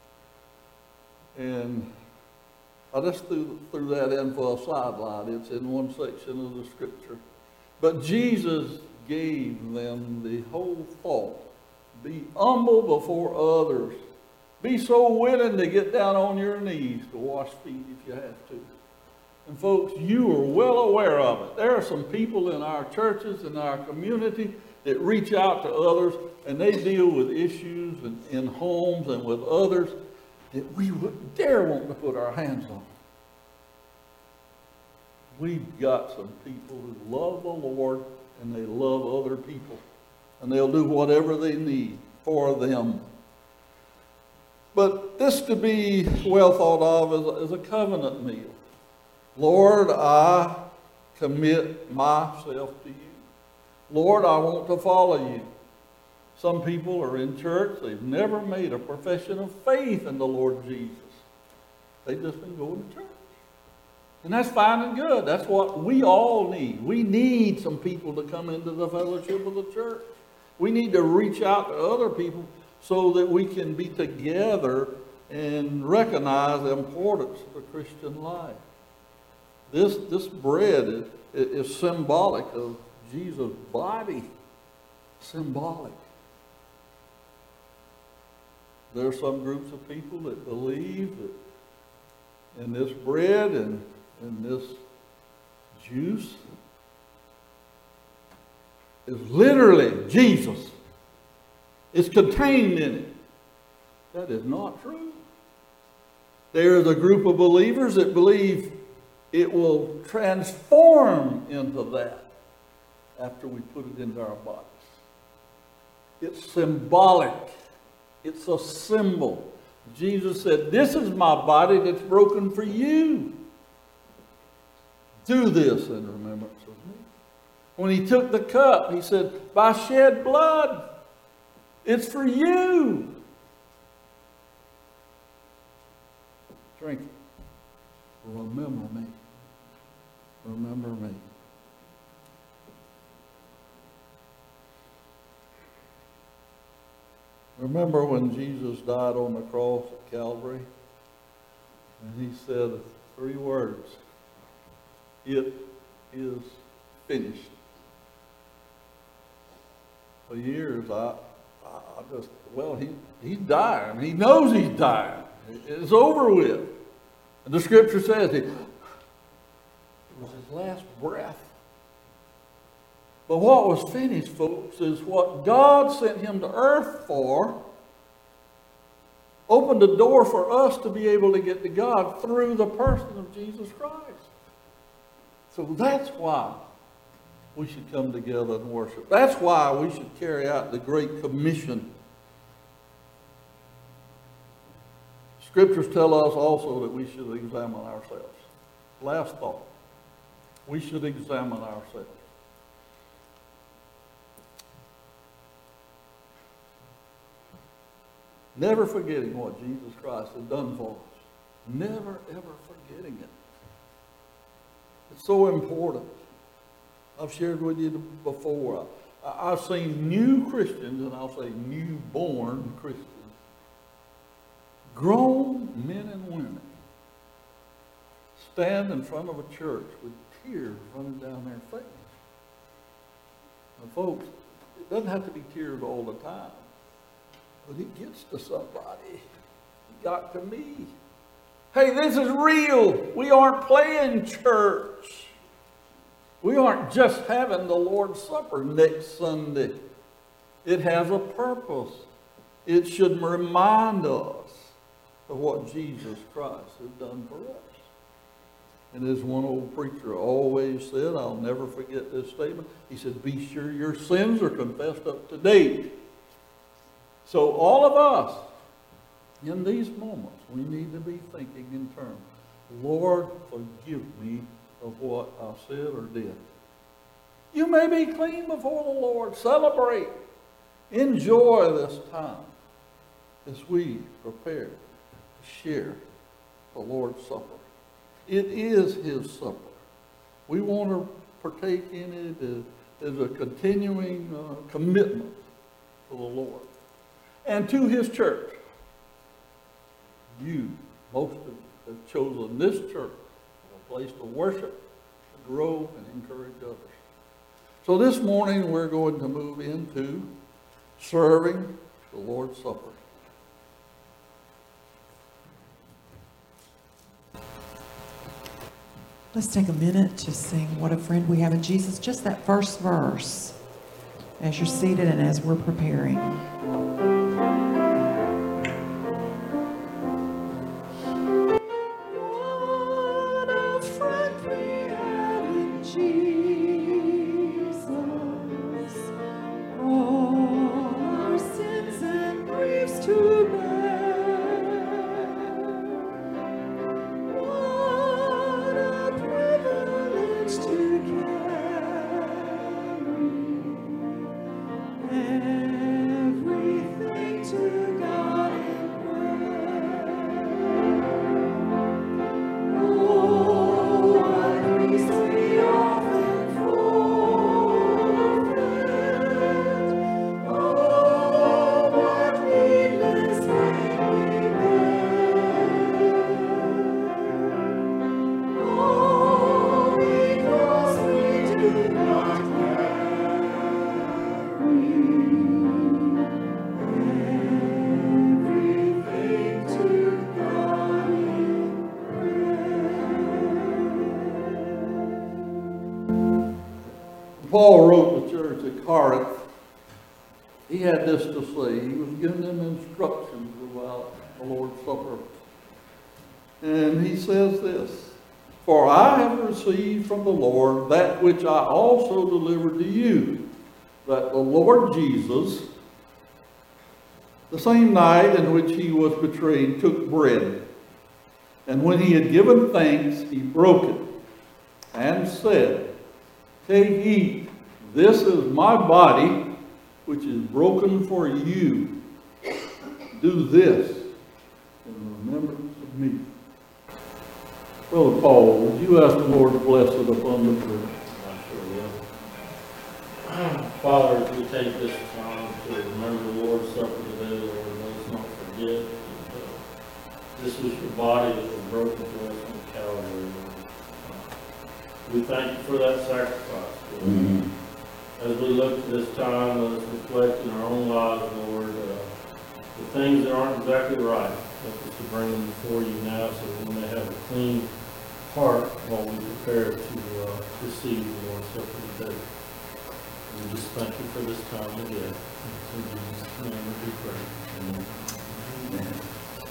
And I just threw, threw that in for a sidelight. It's in one section of the scripture. But Jesus gave them the whole thought. Be humble before others. Be so willing to get down on your knees to wash feet if you have to. And folks, you are well aware of it. There are some people in our churches, in our community, that reach out to others, and they deal with issues in, in homes and with others that we wouldn't dare want to put our hands on. We've got some people who love the Lord, and they love other people. And they'll do whatever they need for them. But this to be well thought of as a, as a covenant meal. Lord, I commit myself to you. Lord, I want to follow you. Some people are in church, they've never made a profession of faith in the Lord Jesus. They've just been going to church. And that's fine and good. That's what we all need. We need some people to come into the fellowship of the church. We need to reach out to other people so that we can be together and recognize the importance of the Christian life. This, this bread is, is symbolic of Jesus' body. Symbolic. There are some groups of people that believe that in this bread and in this juice is literally Jesus. It's contained in it. That is not true. There is a group of believers that believe it will transform into that after we put it into our bodies. It's symbolic. It's a symbol. Jesus said, "This is my body that's broken for you. Do this in remembrance of me." When he took the cup, he said, "By shed blood, it's for you. Drink it." remember me. Remember me. Remember when Jesus died on the cross at Calvary, and he said three words, "It is finished." For years, I, I just, well, he, he's dying. He knows he's dying. It's over with. And the scripture says it, it was his last breath. But what was finished, folks, is what God sent him to earth for, opened the door for us to be able to get to God through the person of Jesus Christ. So that's why we should come together and worship. That's why we should carry out the Great Commission. Scriptures tell us also that we should examine ourselves. Last thought. We should examine ourselves. Never forgetting what Jesus Christ has done for us. Never, ever forgetting it. It's so important. I've shared with you before. I, I've seen new Christians, and I'll say newborn Christians, grown men and women, stand in front of a church with tears running down their face. And folks, it doesn't have to be tears all the time. But it gets to somebody. It got to me. Hey, this is real. We aren't playing church. We aren't just having the Lord's Supper next Sunday. It has a purpose. It should remind us of what Jesus Christ has done for us. And as one old preacher always said, I'll never forget this statement. He said, be sure your sins are confessed up to date. So all of us, in these moments, we need to be thinking in terms, Lord, forgive me of what I said or did. You may be clean before the Lord. Celebrate. Enjoy this time as we prepare to share the Lord's Supper. It is His supper. We want to partake in it as, as a continuing uh, commitment to the Lord and to His church. You, most of you, have chosen this church as a place to worship, to grow, and encourage others. So this morning we're going to move into serving the Lord's Supper. Let's take a minute to sing What a Friend We Have in Jesus. Just that first verse as you're seated and as we're preparing. Paul wrote the church at Corinth. He had this to say. He was giving them instructions about the Lord's Supper. And he says this, "For I have received from the Lord that which I also delivered to you, that the Lord Jesus, the same night in which he was betrayed, took bread. And when he had given thanks, he broke it and said, 'Take, eat, this is my body, which is broken for you. Do this in remembrance of me.'" Brother Paul, would you ask the Lord to bless it upon the church? I sure will. Father, as we take this time to remember the Lord's Supper today, Lord, let us not forget that uh, this is your body that was broken for us on Calvary, Lord. Uh, we thank you for that sacrifice, Lord. Mm-hmm. As we look to this time, let us reflect in our own lives, Lord, uh, the things that aren't exactly right. Help us to bring them before you now so that we may have a clean heart while we prepare to uh, receive the Lord's Supper today. We just thank you for this time again. In Jesus' name we pray. Amen. Amen.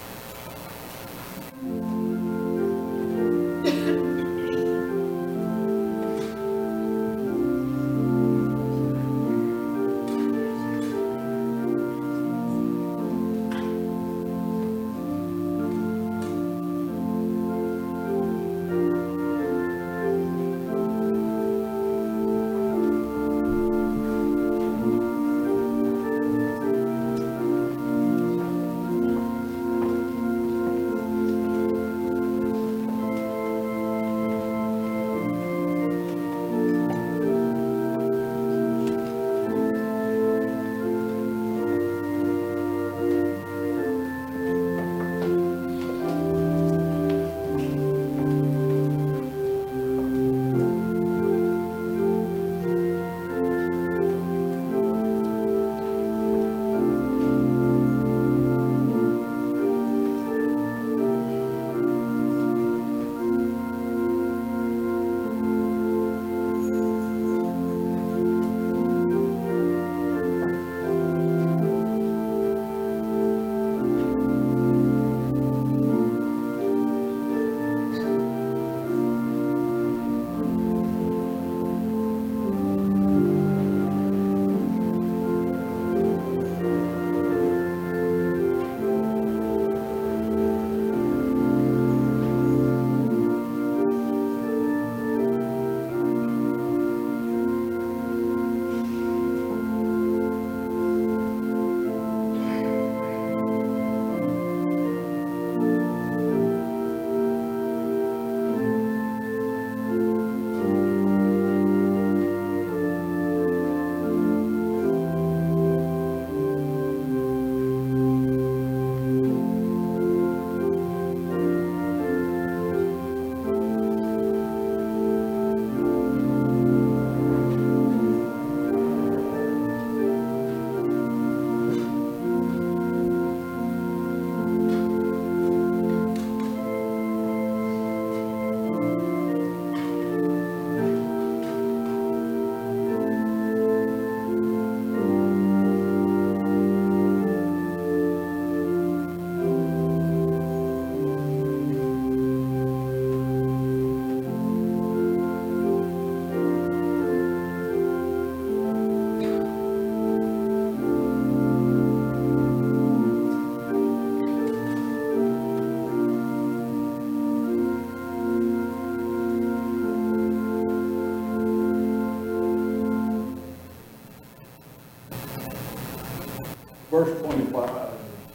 Verse twenty-five,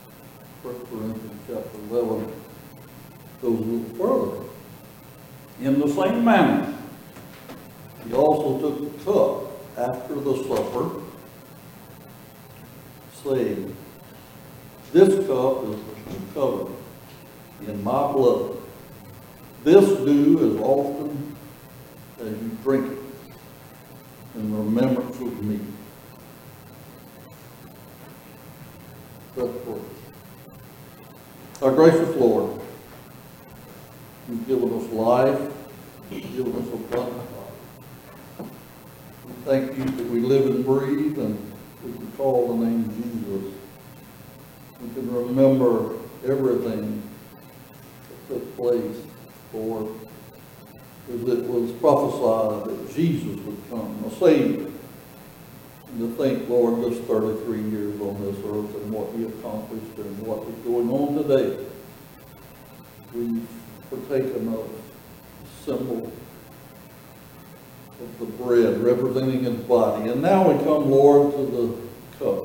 First Corinthians chapter eleven, goes a little further. In the same manner, he also took the cup after the supper, saying, "This cup is the new covenant in my blood. This do as often as you drink it in remembrance of me." Let's pray. Our gracious Lord, you've given us life, you've given us abundant life. We thank you that we live and breathe and we can call the name of Jesus. We can remember everything that took place, Lord, because it was prophesied that Jesus would come, a Savior. And to think, Lord, this thirty-three years on this earth and what you accomplished and what is going on today. We've partaken of the symbol of the bread representing his body. And now we come, Lord, to the cup.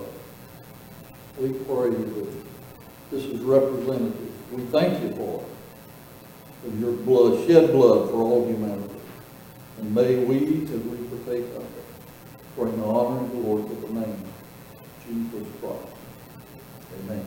We pray that this is representative. We thank you for it. of your blood, shed blood for all humanity. And may we, as we partake of it, bring honor and glory to the name of Jesus Christ. Amen.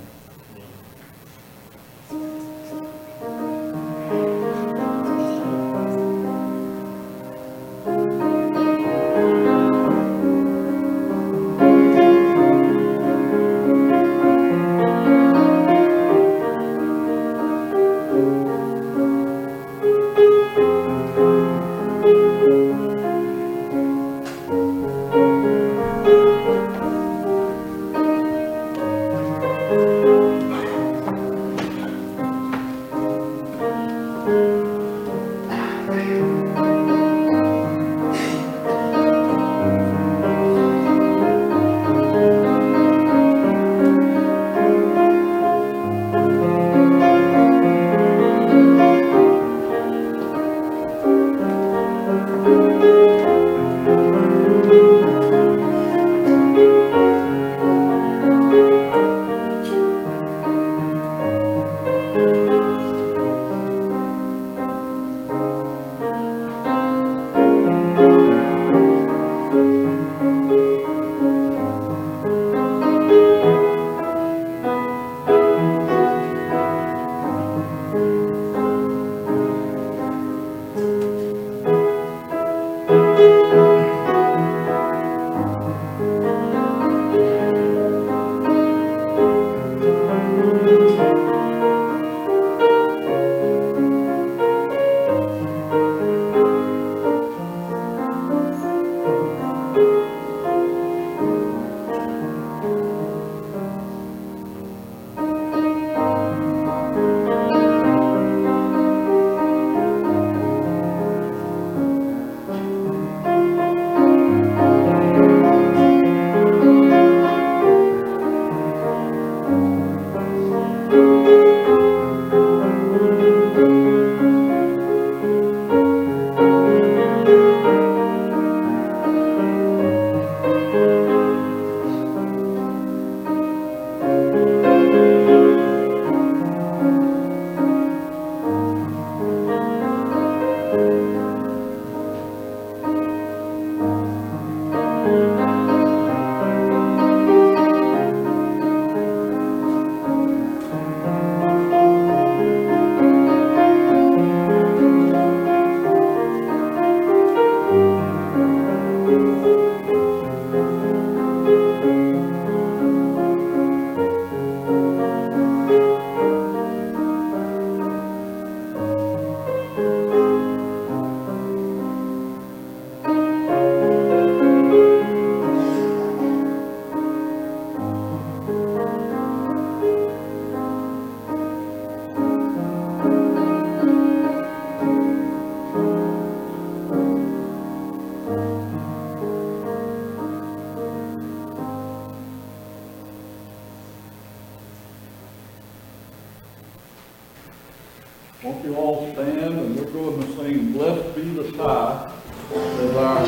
Won't you all stand, and we're going to sing "Blessed Be the Tie" as our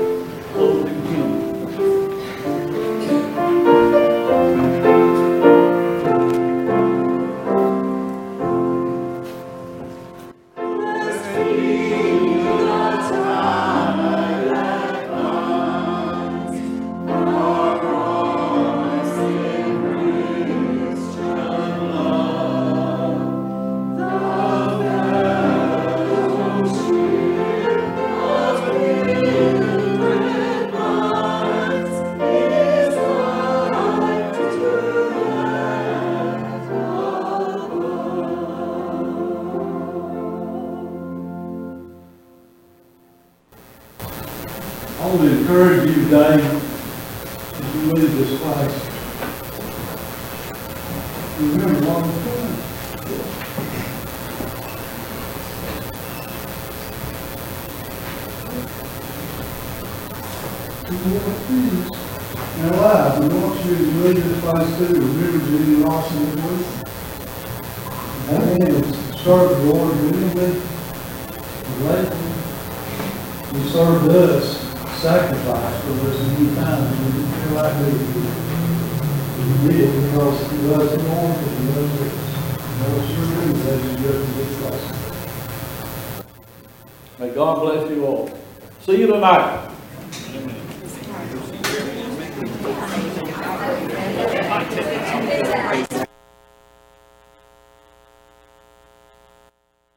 closing hymn. I want to encourage you today, as you leave this place, remember what was going. Now, live, we want you to leave this place too. Remember Judy Lawson this week. That man has served the Lord willingly, grateful. He served us, sacrificed for us many times. We didn't feel like we we did because he loves the Lord and he loves us. And I sure do that you go to this place. May God bless you all. See you tonight.